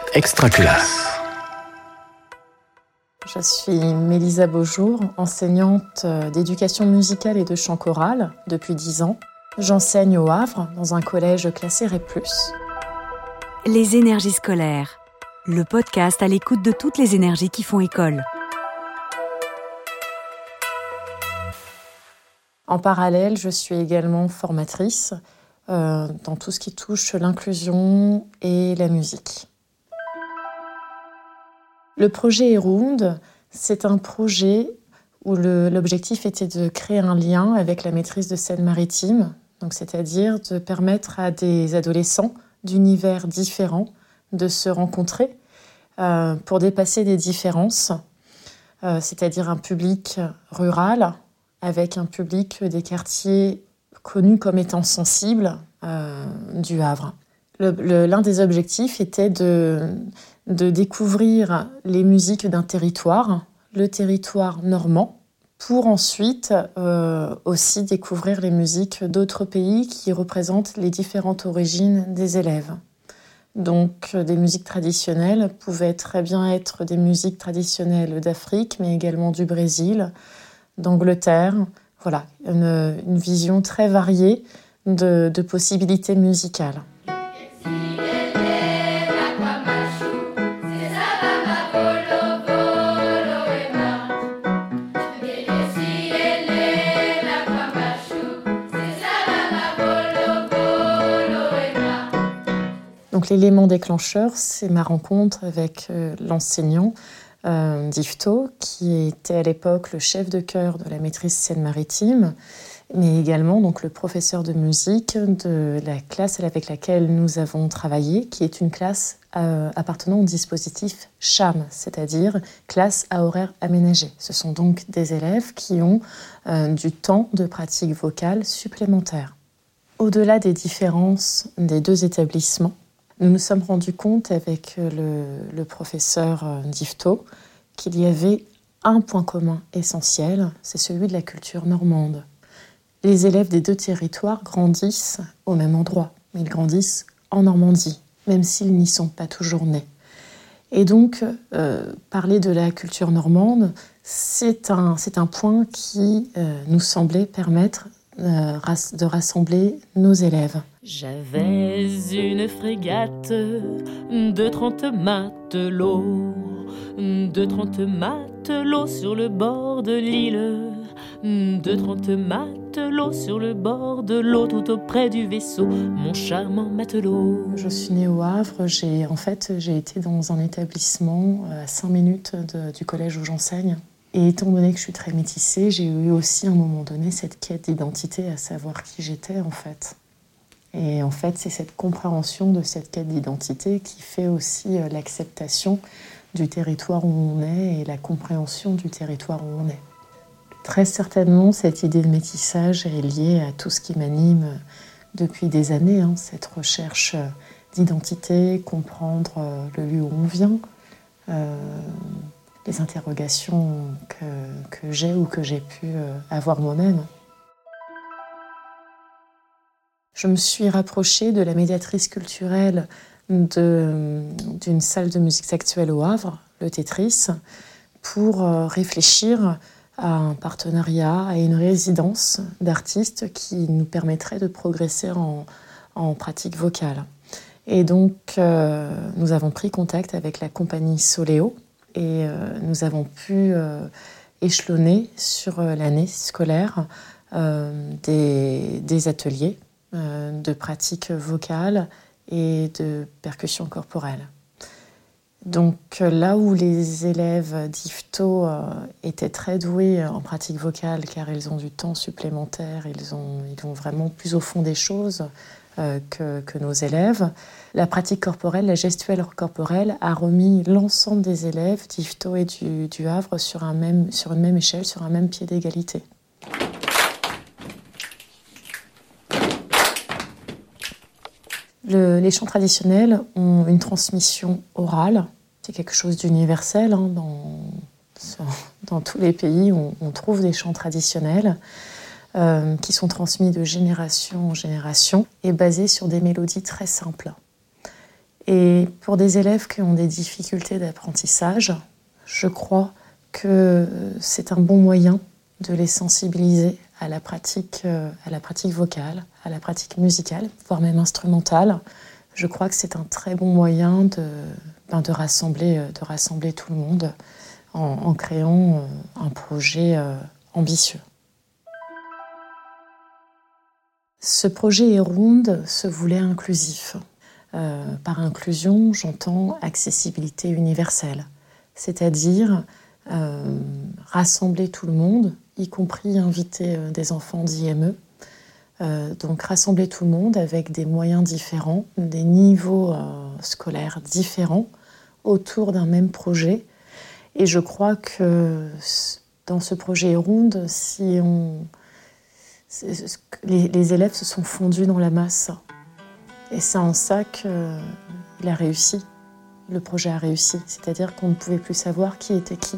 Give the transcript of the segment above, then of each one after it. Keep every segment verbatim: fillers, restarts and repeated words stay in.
Extraclasse. Je suis Mélisa Beaujour, enseignante d'éducation musicale et de chant choral depuis dix ans. J'enseigne au Havre, dans un collège classé R E P plus. Les énergies scolaires, le podcast à l'écoute de toutes les énergies qui font école. En parallèle, je suis également formatrice euh, dans tout ce qui touche l'inclusion et la musique. Le projet Héround, c'est un projet où le, l'objectif était de créer un lien avec la maîtrise de Seine-Maritime, donc c'est-à-dire de permettre à des adolescents d'univers différents de se rencontrer euh, pour dépasser des différences, euh, c'est-à-dire un public rural avec un public des quartiers connus comme étant sensibles euh, du Havre. Le, le, l'un des objectifs était de, de découvrir les musiques d'un territoire, le territoire normand, pour ensuite euh, aussi découvrir les musiques d'autres pays qui représentent les différentes origines des élèves. Donc des musiques traditionnelles pouvaient très bien être des musiques traditionnelles d'Afrique, mais également du Brésil, d'Angleterre. Voilà, une, une vision très variée de, de possibilités musicales. Donc l'élément déclencheur, c'est ma rencontre avec euh, l'enseignant euh, d'Yvetot, qui était à l'époque le chef de chœur de la maîtrise Seine-Maritime, mais également donc, le professeur de musique de la classe avec laquelle nous avons travaillé, qui est une classe euh, appartenant au dispositif C H A M, c'est-à-dire classe à horaire aménagé. Ce sont donc des élèves qui ont euh, du temps de pratique vocale supplémentaire. Au-delà des différences des deux établissements, nous nous sommes rendus compte avec le, le professeur d'Yvetot qu'il y avait un point commun essentiel, c'est celui de la culture normande. Les élèves des deux territoires grandissent au même endroit, mais ils grandissent en Normandie, même s'ils n'y sont pas toujours nés. Et donc, euh, parler de la culture normande, c'est un, c'est un point qui euh, nous semblait permettre de rassembler nos élèves. J'avais une frégate de trente matelots, de trente matelots sur le bord de l'île, de trente matelots sur le bord de l'eau, tout auprès du vaisseau, mon charmant matelot. Je suis née au Havre, j'ai, en fait j'ai été dans un établissement à cinq minutes de, du collège où j'enseigne. Et étant donné que je suis très métissée, j'ai eu aussi à un moment donné cette quête d'identité, à savoir qui j'étais en fait. Et en fait, c'est cette compréhension de cette quête d'identité qui fait aussi l'acceptation du territoire où on est et la compréhension du territoire où on est. Très certainement, cette idée de métissage est liée à tout ce qui m'anime depuis des années, hein, cette recherche d'identité, comprendre le lieu où on vient, euh, les interrogations que, que j'ai ou que j'ai pu avoir moi-même. Je me suis rapprochée de la médiatrice culturelle de, d'une salle de musique actuelle au Havre, le Tetris, pour réfléchir à un partenariat, à une résidence d'artistes qui nous permettrait de progresser en, en pratique vocale. Et donc, euh, nous avons pris contact avec la compagnie Soléo, et euh, nous avons pu euh, échelonner sur euh, l'année scolaire euh, des, des ateliers euh, de pratique vocale et de percussion corporelle. Donc là où les élèves d'Yvetot euh, étaient très doués en pratique vocale car ils ont du temps supplémentaire, ils, ont, ils vont vraiment plus au fond des choses euh, que, que nos élèves, la pratique corporelle, la gestuelle corporelle a remis l'ensemble des élèves d'Yvetot et du, du Havre sur, un même, sur une même échelle, sur un même pied d'égalité. Le, les chants traditionnels ont une transmission orale. C'est quelque chose d'universel. Hein, dans, dans tous les pays, on, on trouve des chants traditionnels euh, qui sont transmis de génération en génération et basés sur des mélodies très simples. Et pour des élèves qui ont des difficultés d'apprentissage, je crois que c'est un bon moyen de les sensibiliser à la pratique, à la pratique vocale, à la pratique musicale, voire même instrumentale. Je crois que c'est un très bon moyen de, ben de, rassembler, de rassembler tout le monde en, en créant un projet ambitieux. Ce projet Erund se voulait inclusif. Euh, par inclusion, j'entends accessibilité universelle, c'est-à-dire euh, rassembler tout le monde, y compris inviter euh, des enfants d'I M E. Euh, donc rassembler tout le monde avec des moyens différents, des niveaux euh, scolaires différents, autour d'un même projet. Et je crois que dans ce projet Erund, si on, les, les élèves se sont fondus dans la masse. Et c'est en ça qu'il a réussi, le projet a réussi. C'est-à-dire qu'on ne pouvait plus savoir qui était qui.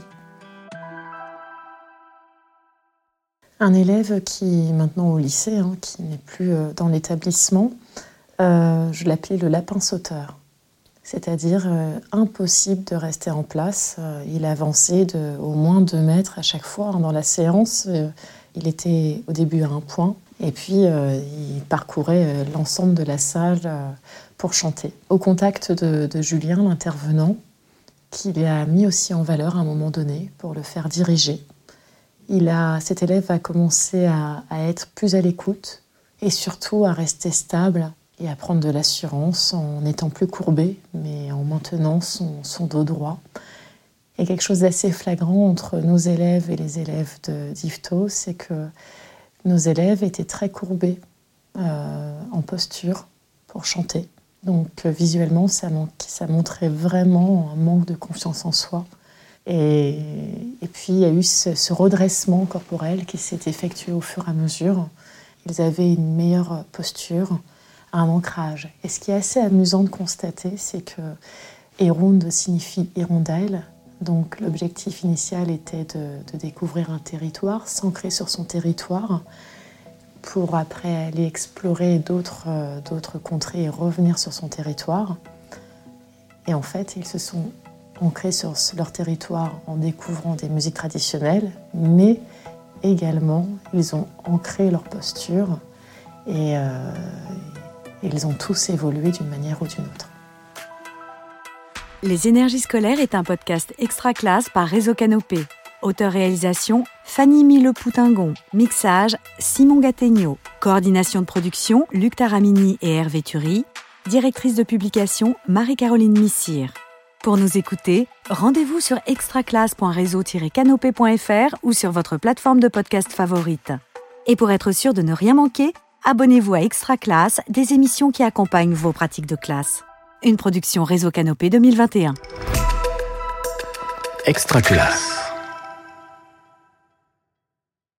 Un élève qui est maintenant au lycée, hein, qui n'est plus dans l'établissement, euh, je l'appelais le lapin sauteur. C'est-à-dire euh, impossible de rester en place. Euh, il avançait de au moins deux mètres à chaque fois. Hein, dans la séance, euh, il était au début à un point. Et puis, euh, il parcourait euh, l'ensemble de la salle euh, pour chanter. Au contact de, de Julien, l'intervenant, qui l'a mis aussi en valeur à un moment donné pour le faire diriger. Il a, cet élève a commencé à, à être plus à l'écoute et surtout à rester stable et à prendre de l'assurance en n'étant plus courbé, mais en maintenant son, son dos droit. Et quelque chose d'assez flagrant entre nos élèves et les élèves de d'Yvetot, c'est que nos élèves étaient très courbés euh, en posture pour chanter. Donc euh, visuellement, ça, manque, ça montrait vraiment un manque de confiance en soi. Et, et puis il y a eu ce, ce redressement corporel qui s'est effectué au fur et à mesure. Ils avaient une meilleure posture, un ancrage. Et ce qui est assez amusant de constater, c'est que Erund signifie hirondelle. Donc l'objectif initial était de, de découvrir un territoire, s'ancrer sur son territoire, pour après aller explorer d'autres, euh, d'autres contrées et revenir sur son territoire. Et en fait, ils se sont ancrés sur leur territoire en découvrant des musiques traditionnelles, mais également, ils ont ancré leur posture et euh, ils ont tous évolué d'une manière ou d'une autre. Les énergies scolaires est un podcast extra classe par Réseau Canopé. Auteur-réalisation, Fanny Mille-Poutingon. Mixage, Simon Gattegno. Coordination de production, Luc Taramini et Hervé Thury. Directrice de publication, Marie-Caroline Missire. Pour nous écouter, rendez-vous sur extra classe point réseau tiret canopé point f r ou sur votre plateforme de podcast favorite. Et pour être sûr de ne rien manquer, abonnez-vous à Extra Classe, des émissions qui accompagnent vos pratiques de classe. Une production Réseau Canopé deux mille vingt et un. Extra Classe.